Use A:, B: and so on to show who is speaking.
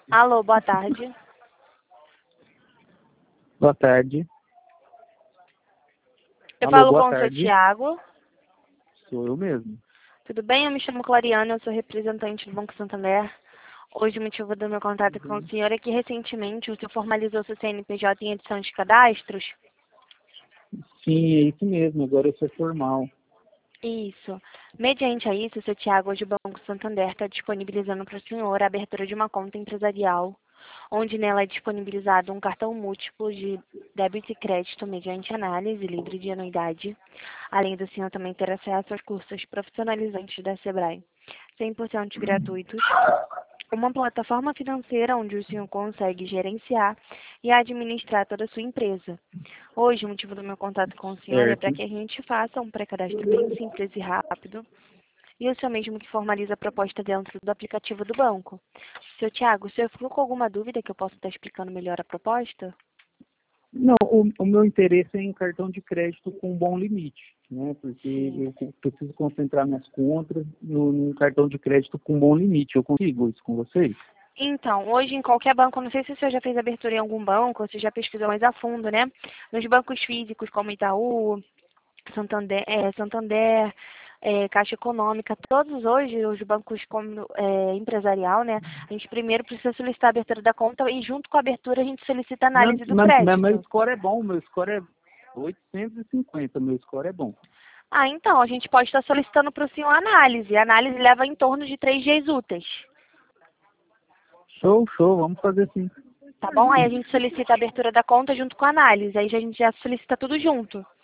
A: Alô, boa tarde.
B: Boa tarde.
A: Eu
B: Alô,
A: falo
B: boa
A: com o seu
B: tarde.
A: Tiago.
B: Sou eu mesmo.
A: Tudo bem? Eu me chamo Clariana, eu sou representante do Banco Santander. Hoje o motivo do meu contato com o senhor é que recentemente o senhor formalizou seu CNPJ em edição de cadastros.
B: Sim, é isso mesmo. Agora eu sou formal.
A: Isso. Mediante a isso, seu Tiago, hoje o Banco Santander está disponibilizando para o senhor a abertura de uma conta empresarial, onde nela é disponibilizado um cartão múltiplo de débito e crédito mediante análise livre de anuidade, além do senhor também ter acesso aos cursos profissionalizantes da Sebrae, 100% gratuitos, uma plataforma financeira onde o senhor consegue gerenciar e administrar toda a sua empresa. Hoje, o motivo do meu contato com o senhor é para
B: Certo.
A: que a gente faça um pré-cadastro bem simples e rápido, e o senhor mesmo que formaliza a proposta dentro do aplicativo do banco. Seu Tiago, o senhor ficou com alguma dúvida que eu possa estar explicando melhor a proposta?
B: Não, o meu interesse é em cartão de crédito com bom limite, né? Porque
A: Sim.
B: eu preciso concentrar minhas contas no cartão de crédito com bom limite. Eu consigo isso com vocês?
A: Então, hoje em qualquer banco, não sei se o senhor já fez abertura em algum banco, ou se já pesquisou mais a fundo, né? Nos bancos físicos como Itaú, Santander, Caixa Econômica, todos hoje, os bancos como, empresarial, né? A gente primeiro precisa solicitar a abertura da conta e junto com a abertura a gente solicita a
B: Não,
A: análise do
B: mas meu
A: crédito.
B: score é bom. Meu score é 850. Meu score é bom.
A: Ah, então, a gente pode estar solicitando para o senhor a análise. A análise leva em torno de 3 dias úteis.
B: Show, show. Vamos fazer sim.
A: Tá bom? Aí a gente solicita a abertura da conta junto com a análise. Aí a gente já solicita tudo junto.